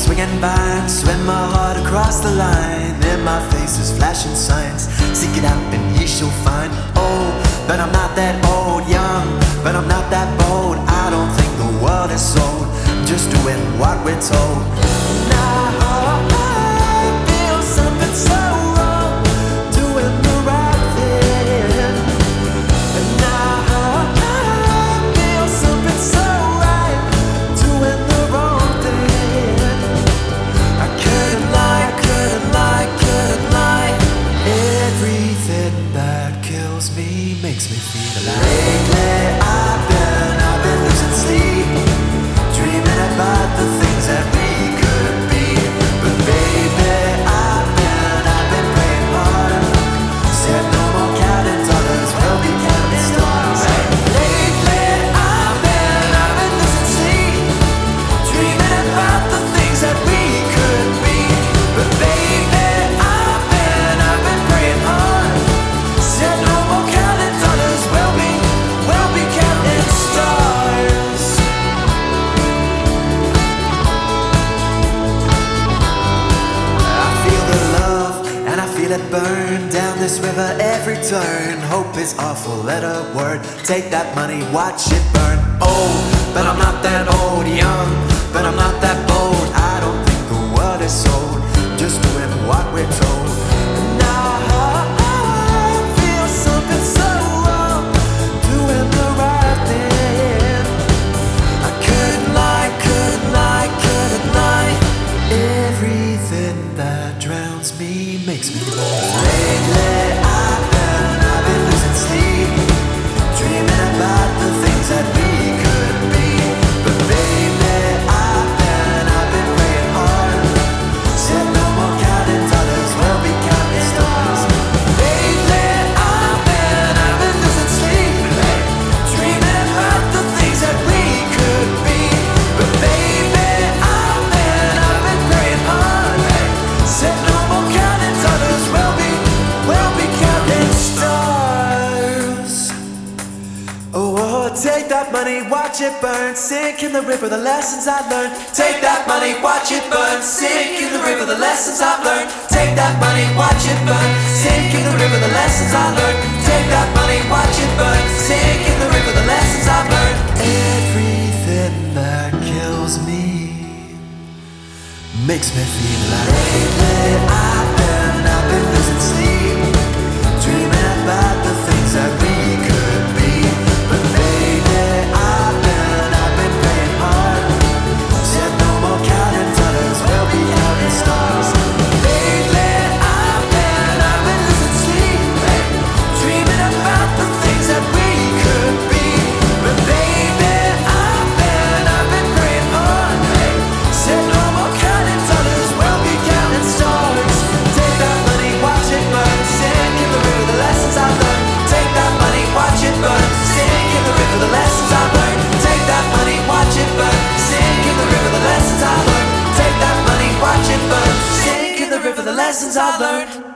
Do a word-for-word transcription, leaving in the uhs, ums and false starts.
swinging vines, swim my heart across the line. In my face is flashing signs. Seek it out and ye shall find. Oh, but I'm not that old, young, but I'm not that bold. I don't think the world is sold. I'm just doing what we're told. Now I feel something so wrong, doing the right thing. And now I feel something so right, doing the wrong thing. I couldn't lie, couldn't lie, couldn't lie. Everything that kills me makes me feel alive. Lately I've been, I've been losing sleep, dreaming about the things that we could be. But baby, I've been, I've been praying hard. Said no more counting dollars, we'll be counting stars. Lately I've been, I've been losing sleep, dreaming about the things that we could be. But baby, I've been, I've been praying hard. Said no more counting dollars, we'll be, we'll be counting stars. I feel the love and I feel it burn down this river every turn. Hope is awful, let a word. Take that money, watch it burn. Old, but I'm not that old. Young, but I'm not that bold. I don't think the world is sold. Just doing what we're told. Now I feel something so wrong, doing the right thing. I couldn't lie, couldn't lie, couldn't lie. Everything that drowns me makes me laugh. Lately I've been, I've been losing sleep, dreaming about the things that we could be. But baby, I've been, I've been praying hard. Said no more counting dollars, we'll be counting stars. Lately I've been, I've been losing sleep, dreaming about the things that we could be. But baby, I've been, I've been praying hard. Said no more counting dollars, we'll be, we'll be counting stars. Oh, oh, take that money, watch it burn, sink in the river, the lessons I learned. Take that money, watch it burn, sink in the river, the lessons I've learned. Take that money, watch it burn, sink in the river, the lessons I learned. Take that money, watch it burn, sink in the river, the lessons I've learned. Everything that kills me makes me feel like. Lately I've been, I've been losing sleep, dreaming about the things that we could be. But baby, I've been, I've been praying hard. Said no more counting dollars, we'll be counting stars. Lately I've been, I've been losing sleep, dreaming about the things that we could be. But baby, I've been, I've been praying hard. Said no more counting dollars, we'll be counting stars. Take that money, watch it burn, sink in the river, the lessons I learned. Take that money, watch it burn, sink in the river, the lessons I learned. Take that money, watch it burn, sink in the river, the lessons I learned. Take that money, watch it burn, sink in the river, the lessons I learned.